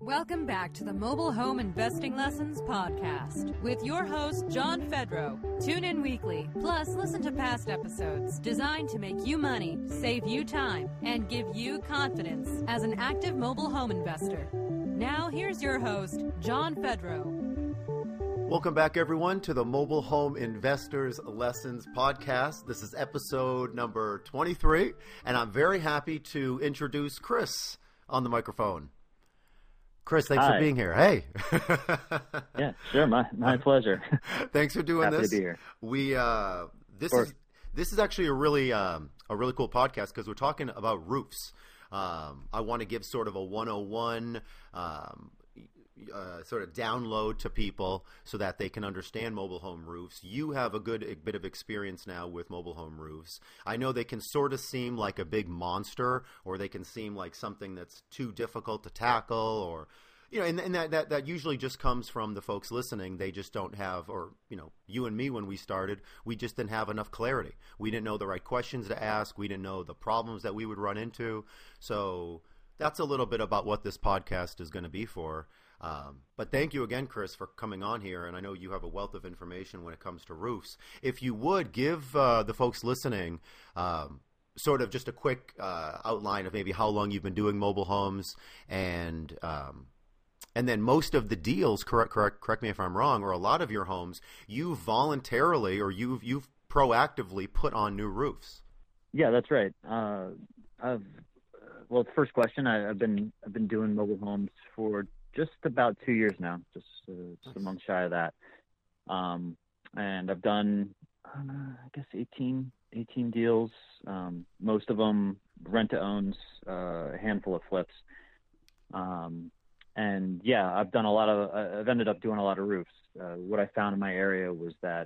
Welcome back to the Mobile Home Investing Lessons podcast with your host, John Fedro. Tune in weekly, plus listen to past episodes designed to make you money, save you time, and give you confidence as an active mobile home investor. Now, here's your host, John Fedro. Welcome back, everyone, to the Mobile Home Investors Lessons podcast. This is episode number 23, and I'm very happy to introduce Chris on the microphone. Chris, thanks for being here. Hey. Yeah, sure. My pleasure. Thanks for doing Happy this. to be here. This is actually a really cool podcast because we're talking about roofs. I want to give sort of a 101 sort of download to people so that they can understand mobile home roofs. You have a good bit of experience now with mobile home roofs. I know they can sort of seem like a big monster, or they can seem like something that's too difficult to tackle, or and that usually just comes from the folks listening. They just don't have, or you and me when we started, we just didn't have enough clarity. We didn't know the right questions to ask. We didn't know the problems that we would run into. So that's a little bit about what this podcast is going to be for. But thank you again, Chris, for coming on here. And I know you have a wealth of information when it comes to roofs. If you would give the folks listening sort of just a quick outline of maybe how long you've been doing mobile homes, and then most of the deals, correct me if I'm wrong, or a lot of your homes, you voluntarily or you've proactively put on new roofs. Yeah, that's right. The first question, I've been doing mobile homes for just about 2 years now, just a month shy of that. And I've done, I guess, 18 deals, most of them rent-to-owns, a handful of flips. And yeah, I've ended up doing a lot of roofs. What I found in my area was that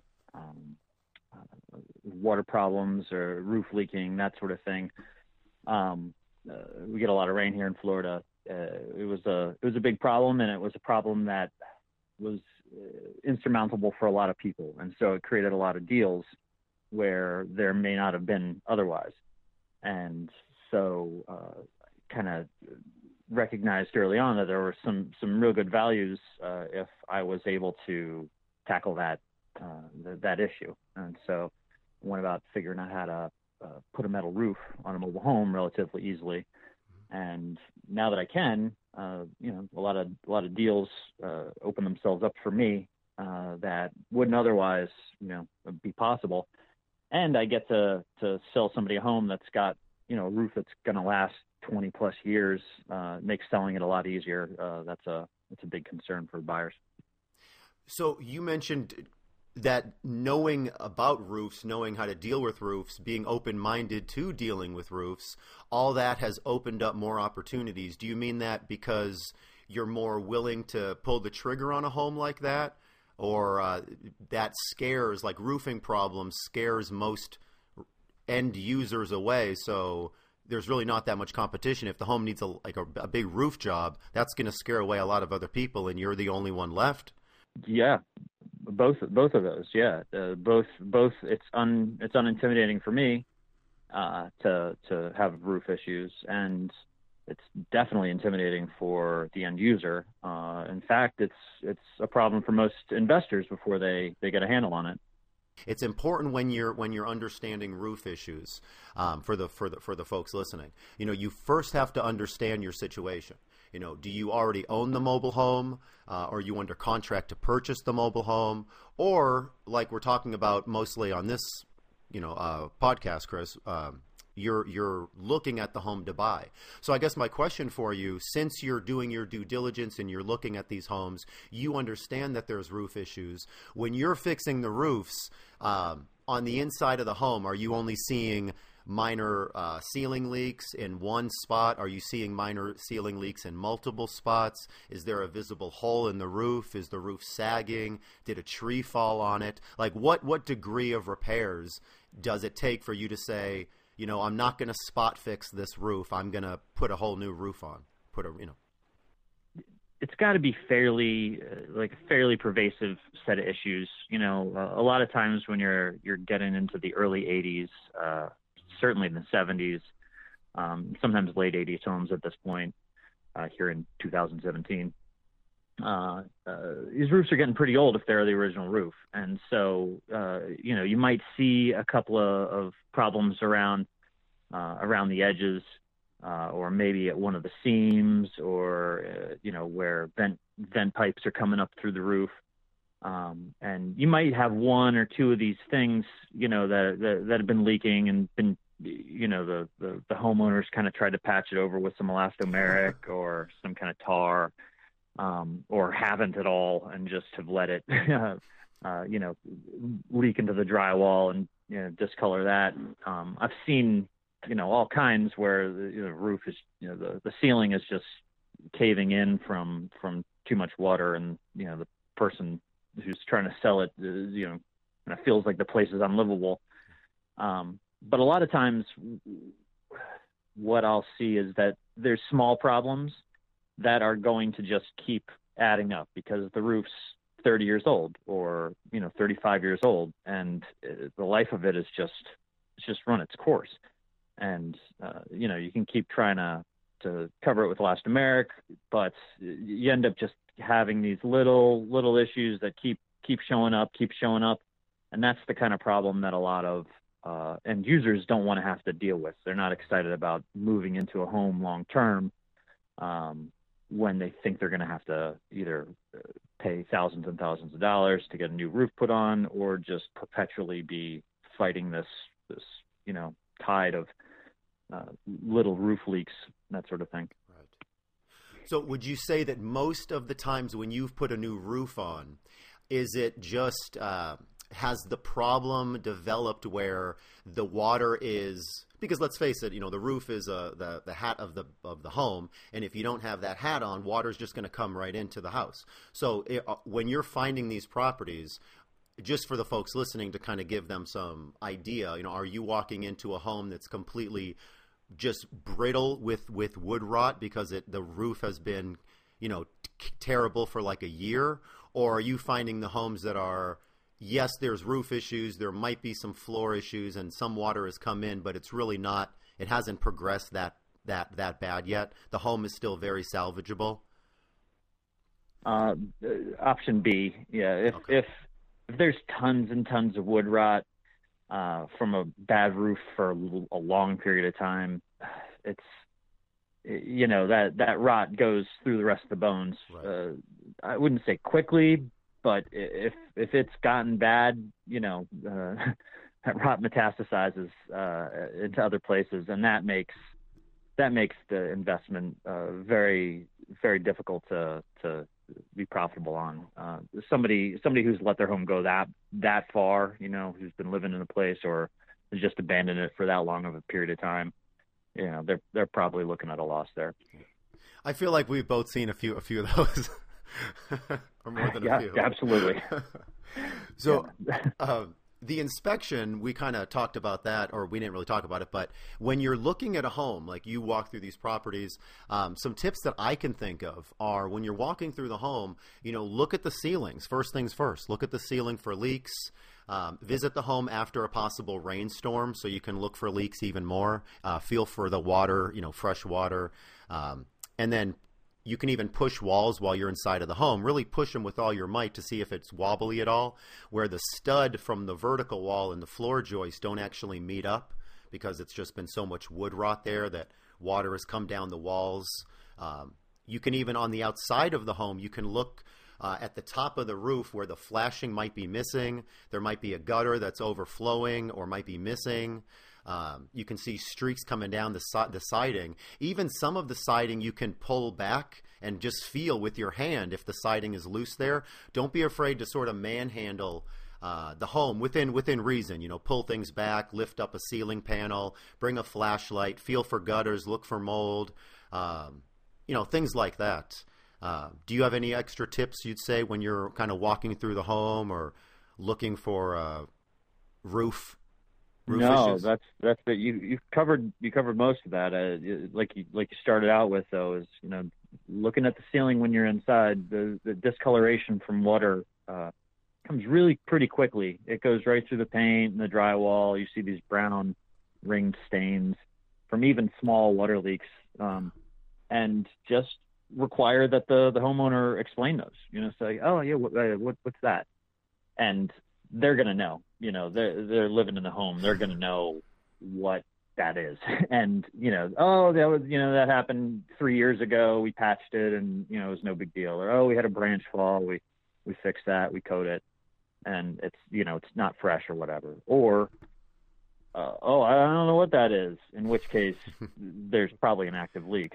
water problems or roof leaking, that sort of thing. We get a lot of rain here in Florida. It was a big problem, and it was a problem that was insurmountable for a lot of people. And so it created a lot of deals where there may not have been otherwise. And so kind of recognized early on that there were some real good values if I was able to tackle that issue. And so I went about figuring out how to put a metal roof on a mobile home relatively easily. And now that I can, a lot of deals open themselves up for me that wouldn't otherwise, be possible. And I get to sell somebody a home that's got, a roof that's going to last 20 plus years, makes selling it a lot easier. That's a big concern for buyers. So you mentioned that knowing about roofs, knowing how to deal with roofs, being open-minded to dealing with roofs, all that has opened up more opportunities. Do you mean that because you're more willing to pull the trigger on a home like that? Or that scares, like roofing problems, scares most end users away, so there's really not that much competition. If the home needs a big roof job, that's going to scare away a lot of other people, and you're the only one left? Yeah. Both of those, yeah. Both. It's unintimidating for me to have roof issues, and it's definitely intimidating for the end user. In fact, it's a problem for most investors before they get a handle on it. It's important when you're understanding roof issues for the folks listening. You first have to understand your situation. Do you already own the mobile home? Are you under contract to purchase the mobile home? Or, like we're talking about mostly on this, podcast, Chris, you're looking at the home to buy. So I guess my question for you, since you're doing your due diligence and you're looking at these homes, you understand that there's roof issues. When you're fixing the roofs on the inside of the home, are you only seeing minor ceiling leaks in one spot? Are you seeing minor ceiling leaks in multiple spots? Is there a visible hole in the roof? Is the roof sagging? Did a tree fall on it? Like what degree of repairs does it take for you to say, I'm not going to spot fix this roof. I'm going to put a whole new roof on. It's got to be fairly pervasive set of issues. A lot of times when you're getting into the early 80s, certainly in the 70s, sometimes late 80s homes at this point, here in 2017. These roofs are getting pretty old if they're the original roof. And so, you might see a couple of problems around the edges, or maybe at one of the seams, or, where vent pipes are coming up through the roof. And you might have one or two of these things, that have been leaking and been, the homeowners kind of tried to patch it over with some elastomeric or some kind of tar, or haven't at all and just have let it, leak into the drywall and, discolor that. I've seen, all kinds where the roof is, the ceiling is just caving in from too much water, and, the person who's trying to sell it, kind of feels like the place is unlivable. But a lot of times what I'll see is that there's small problems that are going to just keep adding up because the roof's 30 years old or, 35 years old, and the life of it is just run its course. And, you can keep trying to cover it with elastomeric, but you end up just having these little issues that keep showing up. And that's the kind of problem that a lot of end users don't want to have to deal with. They're not excited about moving into a home long term, when they think they're going to have to either pay thousands and thousands of dollars to get a new roof put on, or just perpetually be fighting this tide of little roof leaks, that sort of thing. Right. So would you say that most of the times when you've put a new roof on, is it just has the problem developed where the water is, because let's face it, the roof is the hat of the home, and if you don't have that hat on, water's just going to come right into the house. So when you're finding these properties, just for the folks listening to kind of give them some idea, are you walking into a home that's completely just brittle with wood rot because the roof has been, terrible for like a year? Or are you finding the homes that are, yes, there's roof issues, there might be some floor issues, and some water has come in, but it's really not, it hasn't progressed that bad yet? The home is still very salvageable? Option B, yeah. If there's tons and tons of wood rot from a bad roof for a long period of time, it's, that rot goes through the rest of the bones. Right. I wouldn't say quickly, but if it's gotten bad, that rot metastasizes into other places, and that makes the investment very, very difficult to be profitable on. Somebody who's let their home go that far, who's been living in a place or has just abandoned it for that long of a period of time, they're probably looking at a loss there. I feel like we've both seen a few of those. Or more than a few. Absolutely. So the inspection, we kind of talked about that, or we didn't really talk about it, but when you're looking at a home, like you walk through these properties, some tips that I can think of are when you're walking through the home, look at the ceilings. First things first, look at the ceiling for leaks. Visit the home after a possible rainstorm so you can look for leaks even more. Feel for the water, fresh water. And then you can even push walls while you're inside of the home. Really push them with all your might to see if it's wobbly at all, where the stud from the vertical wall and the floor joist don't actually meet up because it's just been so much wood rot there that water has come down the walls. You can even, on the outside of the home, you can look at the top of the roof where the flashing might be missing. There might be a gutter that's overflowing or might be missing. You can see streaks coming down the siding. Even some of the siding you can pull back and just feel with your hand if the siding is loose there. Don't be afraid to sort of manhandle the home within reason. Pull things back, lift up a ceiling panel, bring a flashlight, feel for gutters, look for mold, things like that. Do you have any extra tips you'd say when you're kind of walking through the home or looking for roof issues? That's it. You covered most of that. Like you started out with, though, is looking at the ceiling when you're inside. The discoloration from water comes really pretty quickly. It goes right through the paint and the drywall. You see these brown ringed stains from even small water leaks, and just require that the homeowner explain those. Say, oh yeah, what's that? And they're gonna know. They're living in the home. They're gonna know what that is. And oh, that happened 3 years ago. We patched it, and it was no big deal. Or oh, we had a branch fall. We fixed that. We coat it, and it's it's not fresh or whatever. Or oh, I don't know what that is. In which case, there's probably an active leak.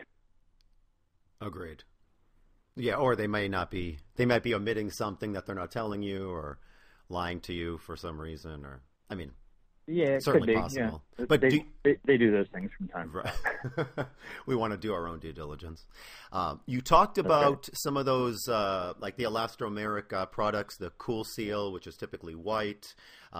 Agreed. Yeah, or they might be omitting something that they're not telling you, or lying to you for some reason, or yeah, it certainly could be possible. Yeah. But they do those things from time to time. Right. We want to do our own due diligence. You talked about some of those, like the elastomeric products, the Cool Seal, which is typically white.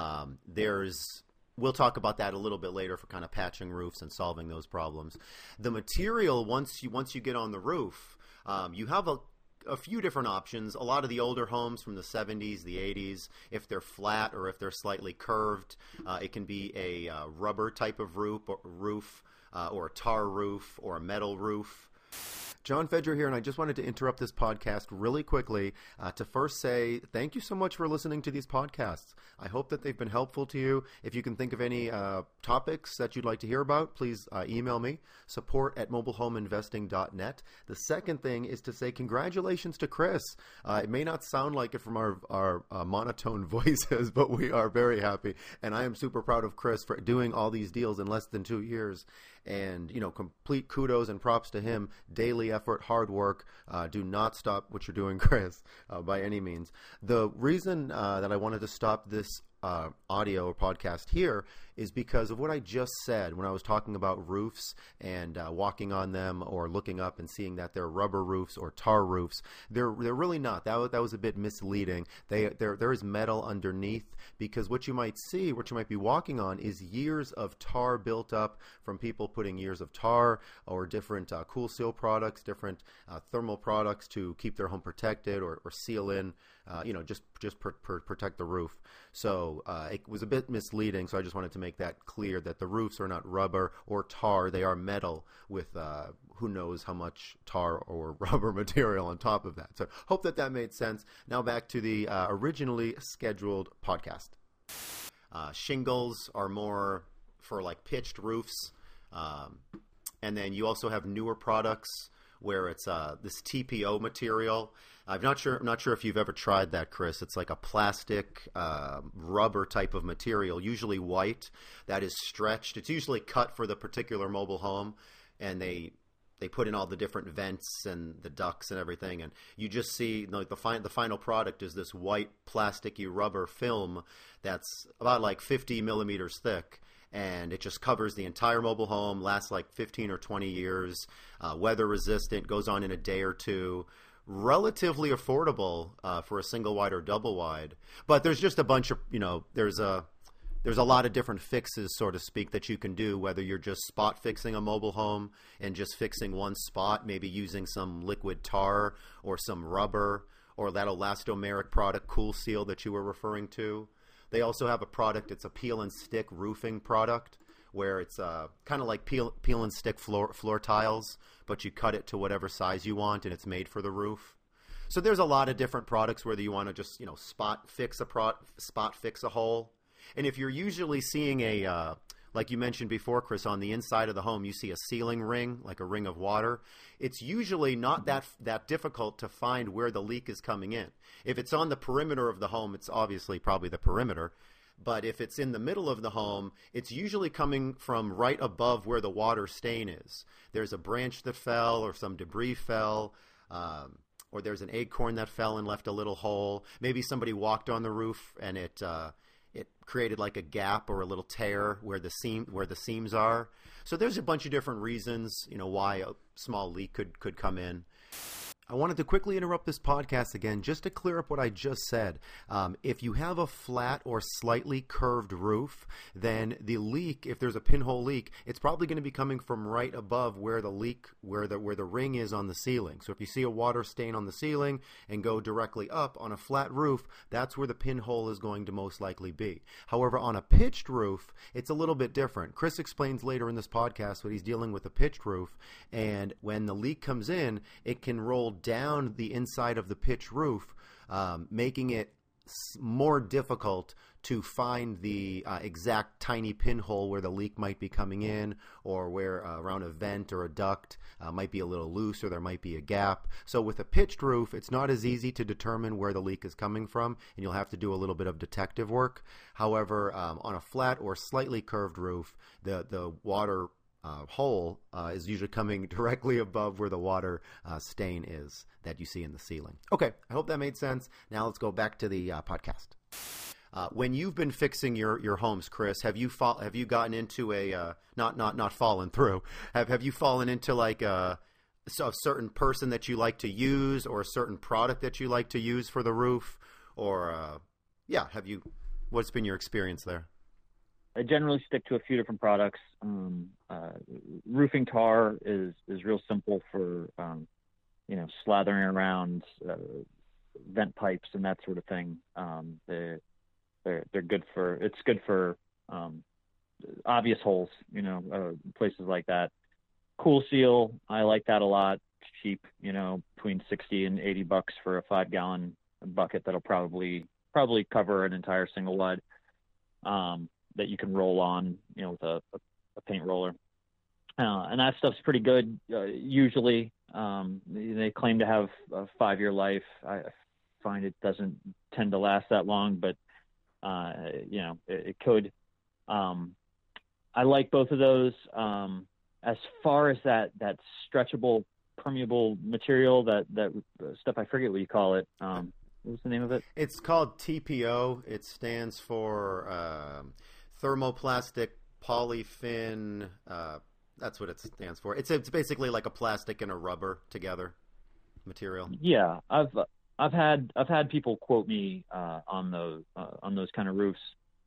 We'll talk about that a little bit later for kind of patching roofs and solving those problems. The material, once you get on the roof, you have a few different options. A lot of the older homes from the 70s, the 80s, if they're flat or if they're slightly curved, it can be a rubber type of roof or a tar roof or a metal roof. John Fedro here, and I just wanted to interrupt this podcast really quickly to first say thank you so much for listening to these podcasts. I hope that they've been helpful to you. If you can think of any topics that you'd like to hear about, please email me, support@mobilehomeinvesting.net. The second thing is to say congratulations to Chris. It may not sound like it from our monotone voices, but we are very happy, and I am super proud of Chris for doing all these deals in less than 2 years. And, complete kudos and props to him. Daily effort, hard work. Do not stop what you're doing, Chris, by any means. The reason that I wanted to stop this audio or podcast here is because of what I just said when I was talking about roofs and walking on them or looking up and seeing that they're rubber roofs or tar roofs. They're really not. That was a bit misleading. There is metal underneath, because what you might be walking on is years of tar built up from people putting years of tar or different Cool Seal products, different thermal products to keep their home protected or seal in, just protect the roof. So it was a bit misleading, so I just wanted to make that clear that the roofs are not rubber or tar. They are metal with who knows how much tar or rubber material on top of that. So hope that made sense. Now back to the originally scheduled podcast. Shingles are more for like pitched roofs. And then you also have newer products where it's this TPO material. I'm not sure if you've ever tried that, Chris. It's like a plastic rubber type of material, usually white, that is stretched. It's usually cut for the particular mobile home, and they put in all the different vents and the ducts and everything, and you just see the final product is this white plasticky rubber film that's about like 50 millimeters thick. And it just covers the entire mobile home, lasts like 15 or 20 years, weather resistant, goes on in a day or two, relatively affordable for a single wide or double wide. But there's just a bunch of, there's a lot of different fixes, so to speak, that you can do, whether you're just spot fixing a mobile home and just fixing one spot, maybe using some liquid tar or some rubber or that elastomeric product, Cool Seal, that you were referring to. They also have a product, it's a peel and stick roofing product, where it's kind of like peel and stick floor tiles, but you cut it to whatever size you want and it's made for the roof. So there's a lot of different products, whether you want to just spot fix a hole. And if you're usually seeing a like you mentioned before, Chris, on the inside of the home, you see a sealing ring, like a ring of water. It's usually not that difficult to find where the leak is coming in. If it's on the perimeter of the home, it's obviously probably the perimeter. But if it's in the middle of the home, it's usually coming from right above where the water stain is. There's a branch that fell or some debris fell, or there's an acorn that fell and left a little hole. Maybe somebody walked on the roof and it created like a gap or a little tear where the seams are. So there's a bunch of different reasons, why a small leak could come in. I wanted to quickly interrupt this podcast again just to clear up what I just said. If you have a flat or slightly curved roof, then the leak, if there's a pinhole leak, it's probably going to be coming from right above where the leak, where the ring is on the ceiling. So if you see a water stain on the ceiling and go directly up on a flat roof, that's where the pinhole is going to most likely be. However, on a pitched roof, it's a little bit different. Chris explains later in this podcast what he's dealing with a pitched roof, and when the leak comes in, it can roll down the inside of the pitch roof, making it more difficult to find the exact tiny pinhole where the leak might be coming in, or where around a vent or a duct might be a little loose, or there might be a gap. So with a pitched roof, it's not as easy to determine where the leak is coming from, and you'll have to do a little bit of detective work. However, on a flat or slightly curved roof, the water hole is usually coming directly above where the water stain is that you see in the ceiling. Okay, I hope that made sense. Now let's go back to the podcast. When you've been fixing your homes, Chris, have you gotten into a not fallen through? Have you fallen into like a certain person that you like to use, or a certain product that you like to use for the roof, or what's been your experience there? I generally stick to a few different products. Roofing tar is real simple for, slathering around vent pipes and that sort of thing. They're good for obvious holes, places like that. Cool Seal, I like that a lot. It's cheap, between $60 and $80 for a 5-gallon bucket that'll probably cover an entire single wide. That you can roll on, with a paint roller. And that stuff's pretty good. Usually, they claim to have a 5-year life. I find it doesn't tend to last that long, but, it could. I like both of those. As far as that stretchable, permeable material, that stuff, I forget what you call it. What was the name of it? It's called TPO. It stands for thermoplastic polyfin. That's what it stands for. It's basically like a plastic and a rubber together material. Yeah, I've had people quote me on those kind of roofs.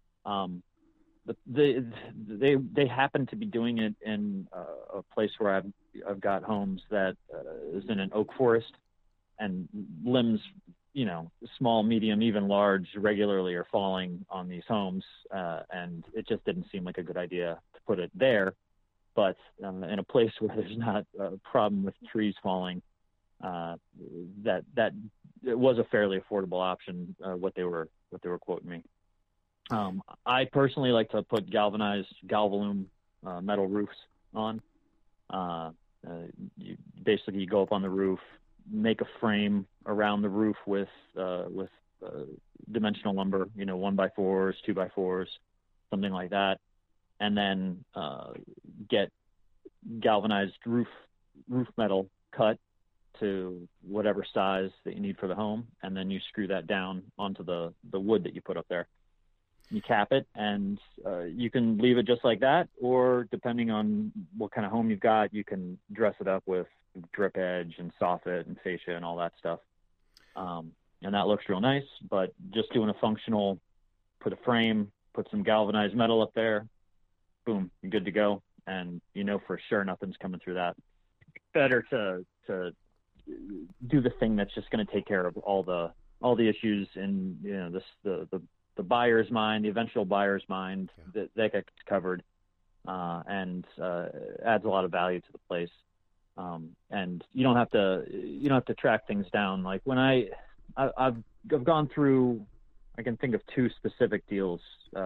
They happen to be doing it in a place where I've got homes that is in an oak forest, and limbs, small, medium, even large, regularly are falling on these homes, and it just didn't seem like a good idea to put it there. But in a place where there's not a problem with trees falling, that it was a fairly affordable option. What they were quoting me. I personally like to put galvanized Galvalume metal roofs on. You basically go up on the roof, make a frame around the roof with dimensional lumber, 1x4s, 2x4s, something like that, and then get galvanized roof metal cut to whatever size that you need for the home, and then you screw that down onto the wood that you put up there. You cap it, and you can leave it just like that, or depending on what kind of home you've got, you can dress it up with drip edge and soffit and fascia and all that stuff. And that looks real nice, but just doing a functional, put a frame, put some galvanized metal up there, boom, you're good to go. And for sure nothing's coming through that. Better to do the thing that's just going to take care of all the issues in the buyer's mind, the eventual buyer's mind, that gets covered, and adds a lot of value to the place. And you don't have to track things down. Like when I've gone through, I can think of 2 specific deals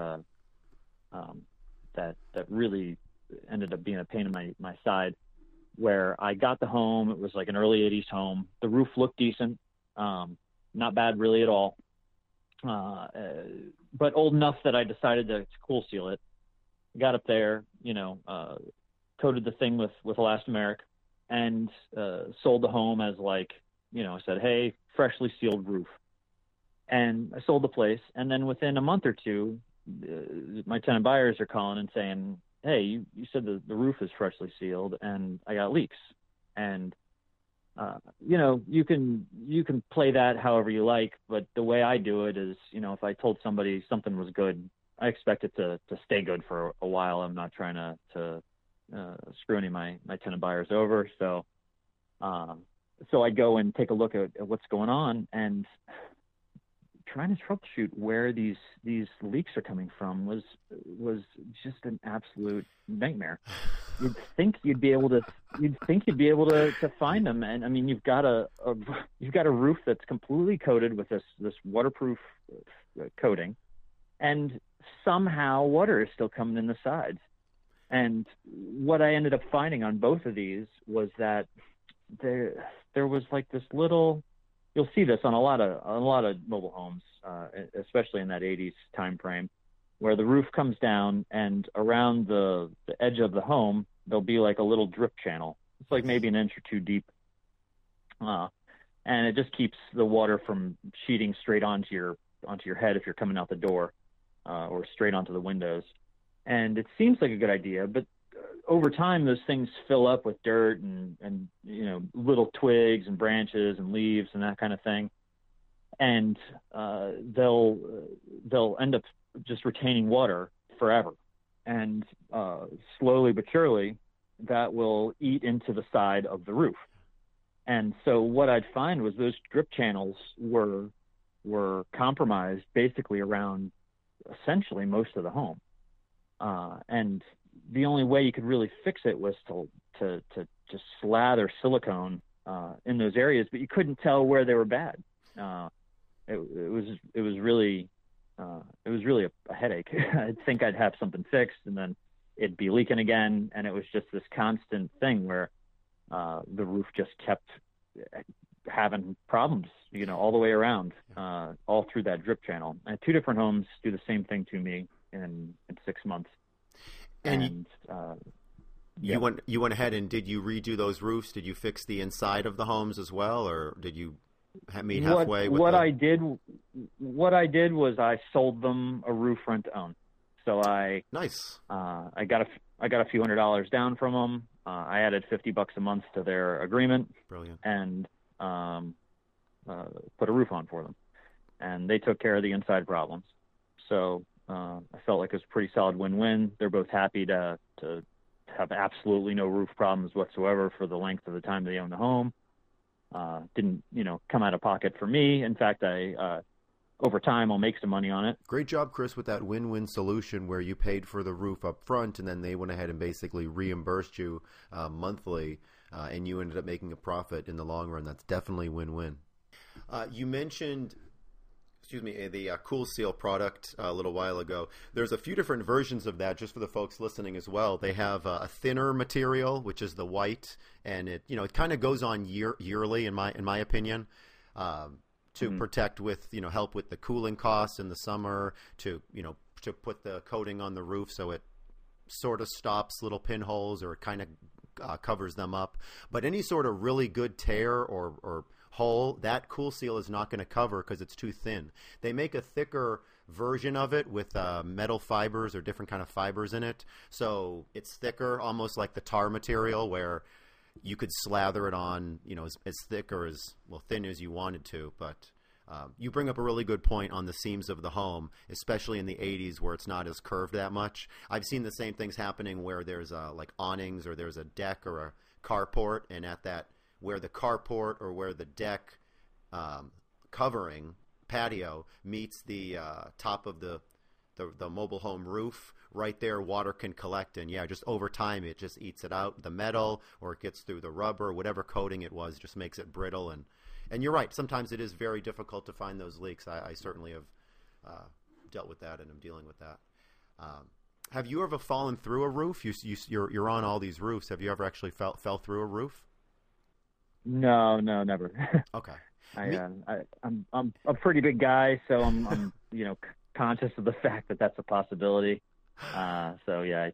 that really ended up being a pain in my side, where I got the home. It was like an early 80s home. The roof looked decent, not bad really at all, but old enough that I decided to cool seal it. Got up there, coated the thing with elastomeric, and sold the home as I said, hey, freshly sealed roof. And I sold the place, and then within a month or two, my tenant buyers are calling and saying, hey, you said the roof is freshly sealed, and I got leaks. And you can play that however you like, but the way I do it is, if I told somebody something was good, I expect it to stay good for a while. I'm not trying to screw any of my tenant buyers over. So I go and take a look at what's going on, and trying to troubleshoot where these leaks are coming from was just an absolute nightmare. You'd think you'd be able to find them, and I mean, you've got a roof that's completely coated with this waterproof coating, and somehow water is still coming in the sides. And what I ended up finding on both of these was that there was like this little. You'll see this on a lot of mobile homes, especially in that 80s time frame, where the roof comes down and around the edge of the home there'll be like a little drip channel. It's like maybe an inch or two deep, and it just keeps the water from sheeting straight onto your head if you're coming out the door, or straight onto the windows. And it seems like a good idea, but over time, those things fill up with dirt and little twigs and branches and leaves and that kind of thing, and they'll end up just retaining water forever, and slowly but surely, that will eat into the side of the roof. And so what I'd find was those drip channels were compromised basically around essentially most of the home, and the only way you could really fix it was to just slather silicone in those areas, but you couldn't tell where they were bad. It was really a headache. I'd think I'd have something fixed, and then it'd be leaking again, and it was just this constant thing where the roof just kept having problems, all the way around, all through that drip channel. And 2 different homes do the same thing to me in 6 months. And you went ahead and did you redo those roofs? Did you fix the inside of the homes as well, or did you meet halfway? I did was I sold them a roof rent to own. So I got a few $100s down from them. I added $50 a month to their agreement. Brilliant. And put a roof on for them, and they took care of the inside problems. So I felt like it was a pretty solid win-win. They're both happy to have absolutely no roof problems whatsoever for the length of the time they own the home. Didn't, come out of pocket for me. In fact, over time, I'll make some money on it. Great job, Chris, with that win-win solution where you paid for the roof up front, and then they went ahead and basically reimbursed you monthly, and you ended up making a profit in the long run. That's definitely win-win. You mentioned the Cool Seal product a little while ago. There's a few different versions of that, just for the folks listening as well. They have a thinner material, which is the white, and it kind of goes on yearly, in my opinion, to protect with, help with the cooling costs in the summer, to put the coating on the roof so it sort of stops little pinholes, or it kind of covers them up. But any sort of really good tear or hole, that Cool Seal is not going to cover because it's too thin. They make a thicker version of it with metal fibers or different kind of fibers in it, so it's thicker, almost like the tar material, where you could slather it on, as thick or as thin as you wanted to. But you bring up a really good point on the seams of the home, especially in the 80s where it's not as curved that much. I've seen the same things happening where there's like awnings, or there's a deck or a carport, and at that, where the carport or where the deck covering patio meets the top of the mobile home roof, right there water can collect, and just over time it just eats it out, the metal, or it gets through the rubber, whatever coating it was, just makes it brittle. And you're right, sometimes it is very difficult to find those leaks. I certainly have dealt with that, and I'm dealing with that. Have you ever fallen through a roof? You're on all these roofs. Have you ever actually fell through a roof? No, never. Okay. I'm a pretty big guy, so I'm conscious of the fact that that's a possibility. So yeah,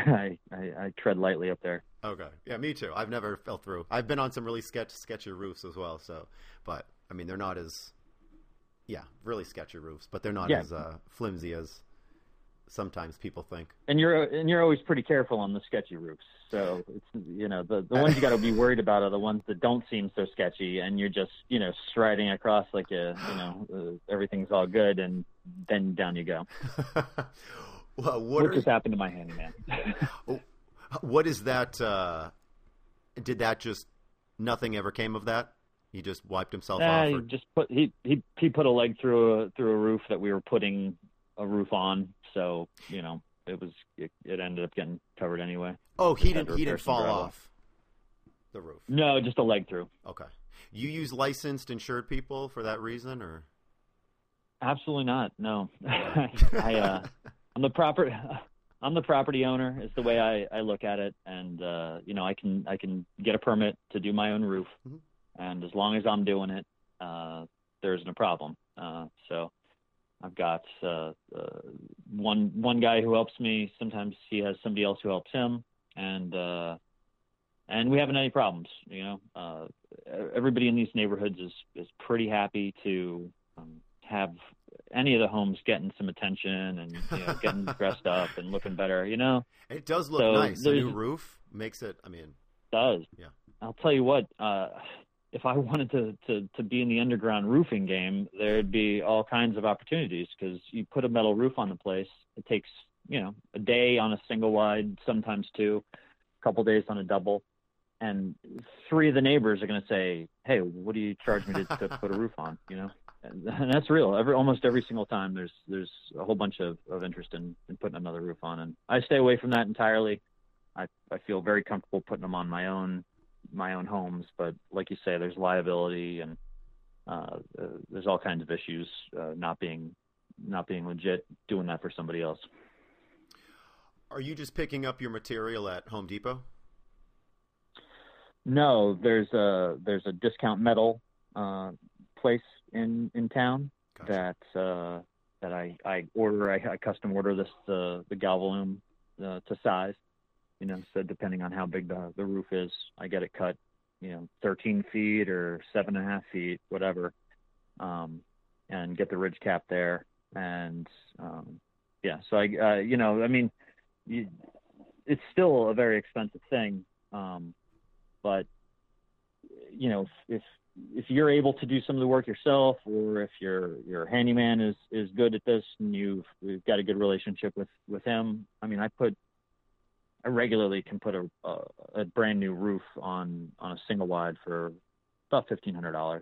I tread lightly up there. Okay. Yeah, me too. I've never fell through. I've been on some really sketchy roofs as well. So, but I mean, they're not as, really sketchy roofs, but they're not as flimsy as sometimes people think. And you're always pretty careful on the sketchy roofs. So it's, the ones you got to be worried about are the ones that don't seem so sketchy, and you're just striding across like everything's all good, and then down you go. Well, what just happened to my handyman? What is that? Did that just nothing ever came of that? He just wiped himself off. Or... He put a leg through a roof that we were putting a roof on, so it ended up getting covered anyway. Oh, he didn't fall off the roof. No, just a leg through. Okay. You use licensed, insured people for that reason, or? Absolutely not. No. I'm the property owner is the way I look at it, and I can get a permit to do my own roof, and as long as I'm doing it, there isn't a problem. So I've got one guy who helps me. Sometimes he has somebody else who helps him, and we haven't had any problems. Everybody in these neighborhoods is pretty happy to have any of the homes getting some attention and getting dressed up and looking better. It does look nice. A new roof makes it. It does. Yeah. I'll tell you what. If I wanted to be in the underground roofing game, there'd be all kinds of opportunities, because you put a metal roof on the place. It takes, a day on a single wide, sometimes two, a couple days on a double. And 3 of the neighbors are going to say, hey, what do you charge me to put a roof on? And that's real. Almost every single time there's a whole bunch of interest in putting another roof on. And I stay away from that entirely. I feel very comfortable putting them on my own homes, but like you say, there's liability and there's all kinds of issues not being legit doing that for somebody else. Are you just picking up your material at Home Depot? No, there's a discount metal place in town. Gotcha. that I order. I custom order the Galvalume to size. So depending on how big the roof is, I get it cut, 13 feet or 7.5 feet, whatever, and get the ridge cap there. And, so it's still a very expensive thing. But, if you're able to do some of the work yourself, or if your handyman is good at this and we've got a good relationship with him, I regularly can put a brand new roof on a single wide for about $1,500.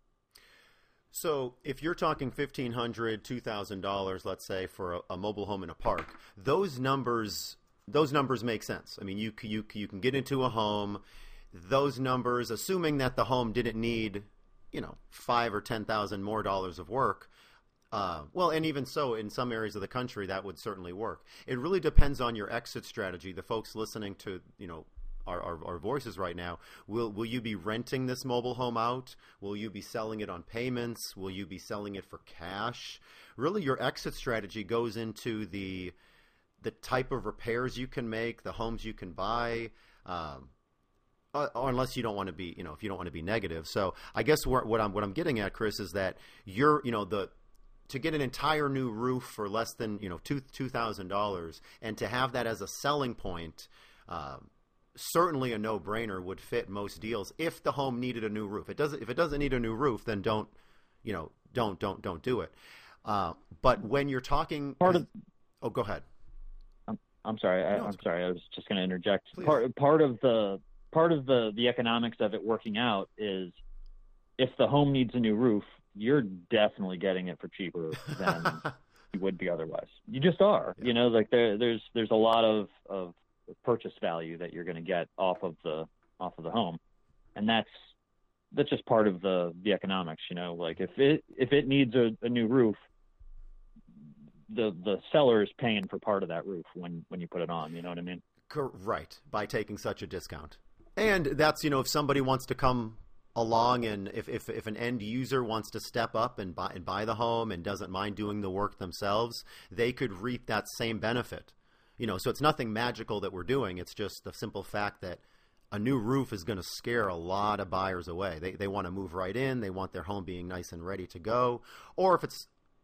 So if you're talking $1,500, $2,000, let's say, for a mobile home in a park, those numbers make sense. You can get into a home. Those numbers, assuming that the home didn't need, $5,000 or $10,000 more dollars of work. And even so, in some areas of the country, that would certainly work. It really depends on your exit strategy. The folks listening to, our voices right now, will you be renting this mobile home out? Will you be selling it on payments? Will you be selling it for cash? Really, your exit strategy goes into the type of repairs you can make, the homes you can buy, unless you don't want to be, if you don't want to be negative. So I guess what I'm getting at, Chris, is that to get an entire new roof for less than $2,000, and to have that as a selling point, certainly a no-brainer, would fit most deals if the home needed a new roof. If it doesn't need a new roof, then don't do it. But when you're talking, go ahead. I'm sorry. I'm sorry. I was just going to interject. Please. Part of the economics of it working out is, if the home needs a new roof, you're definitely getting it for cheaper than you would be otherwise. You just are. Yeah. There's a lot of purchase value that you're going to get off of the home, and that's just part of the economics. If it needs a new roof, the seller is paying for part of that roof when you put it on. You know what I mean? Right. By taking such a discount. And that's, if somebody wants to come along, and if an end user wants to step up and buy the home and doesn't mind doing the work themselves, they could reap that same benefit. So it's nothing magical that we're doing. It's just the simple fact that a new roof is going to scare a lot of buyers away. They want to move right in. They want their home being nice and ready to go. Or if it's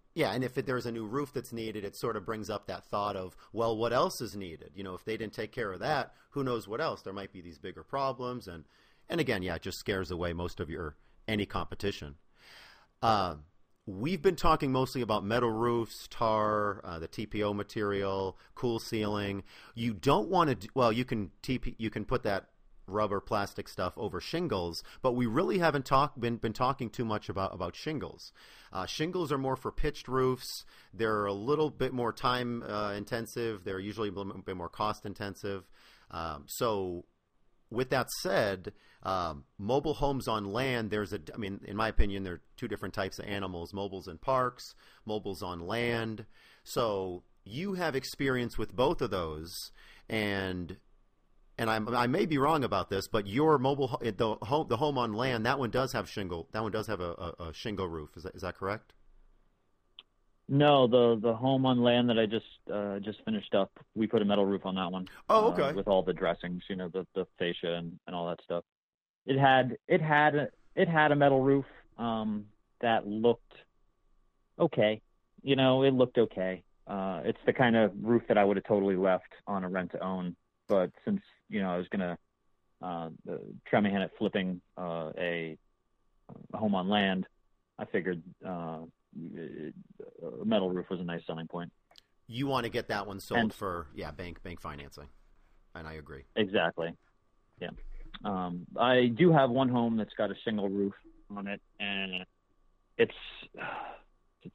Yeah, and if there's a new roof that's needed, it sort of brings up that thought of, well, what else is needed? If they didn't take care of that, who knows what else? There might be these bigger problems. And again, yeah, it just scares away most of any competition. We've been talking mostly about metal roofs, tar, the TPO material, cool sealing. You don't want to well, you can put that rubber plastic stuff over shingles, but we really haven't been talking too much about shingles. Shingles are more for pitched roofs. They're a little bit more time intensive. They're usually a little bit more cost intensive. So with that said, mobile homes on land, in my opinion, there are two different types of animals: mobiles in parks, mobiles on land. So you have experience with both of those, and I may be wrong about this, but your the home on land, that one does have shingle. That one does have a shingle roof. Is that correct? No, the home on land that I just finished up, we put a metal roof on that one. Oh, okay. With all the dressings, the fascia and all that stuff. It had a metal roof that looked okay. It looked okay. It's the kind of roof that I would have totally left on a rent to own, but since I was gonna try my hand at flipping a home on land, I figured a metal roof was a nice selling point. You want to get that one sold for bank financing, and I agree. Exactly. Yeah. I do have one home that's got a shingle roof on it, and it's a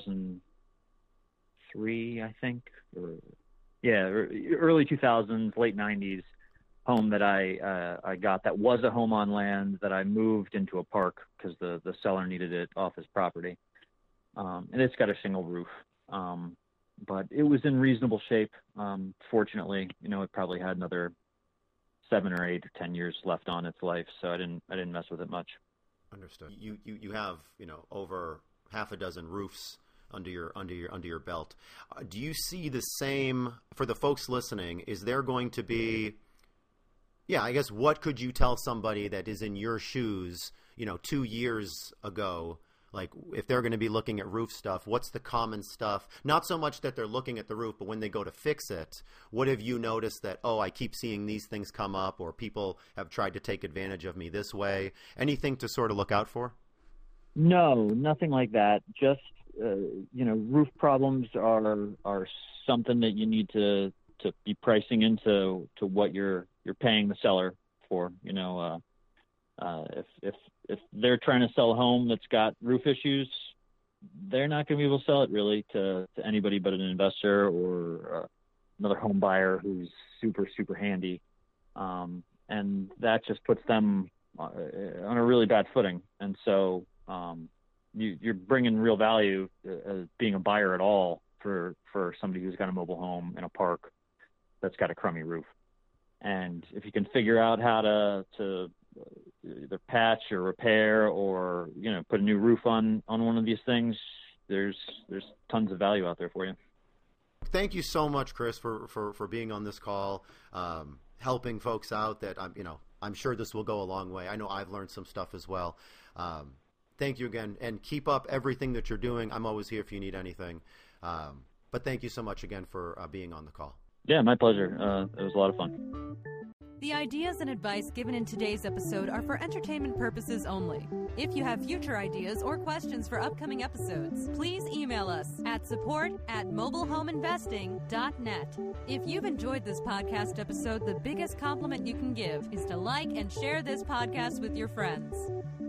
2003, I think, early 2000s, late 90s home that I got that was a home on land that I moved into a park because the seller needed it off his property. And it's got a shingle roof, but it was in reasonable shape. Fortunately, it probably had another 7 or 8 or 10 years left on its life, so I didn't mess with it much. Understood. You have over half a dozen roofs under your belt. Do you see the same for the folks listening? Is there going to be, I guess, what could you tell somebody that is in your shoes, 2 years ago? Like, if they're going to be looking at roof stuff, what's the common stuff? Not so much that they're looking at the roof, but when they go to fix it, what have you noticed that, I keep seeing these things come up, or people have tried to take advantage of me this way? Anything to sort of look out for? No, nothing like that. Just, roof problems are something that you need to be pricing into what you're paying the seller for. If they're trying to sell a home that's got roof issues, they're not going to be able to sell it really to anybody but an investor or another home buyer who's super, super handy. And that just puts them on a really bad footing. And so you're bringing real value as being a buyer at all for somebody who's got a mobile home in a park that's got a crummy roof. And if you can figure out how to either patch or repair or put a new roof on one of these things, there's tons of value out there for you. Thank you so much, Chris, for being on this call, helping folks out. That I'm sure this will go a long way. I know I've learned some stuff as well. Thank you again, and keep up everything that you're doing. I'm always here if you need anything. But thank you so much again for being on the call. Yeah, my pleasure. It was a lot of fun. The ideas and advice given in today's episode are for entertainment purposes only. If you have future ideas or questions for upcoming episodes, please email us at support@mobilehomeinvesting.net. If you've enjoyed this podcast episode, the biggest compliment you can give is to like and share this podcast with your friends.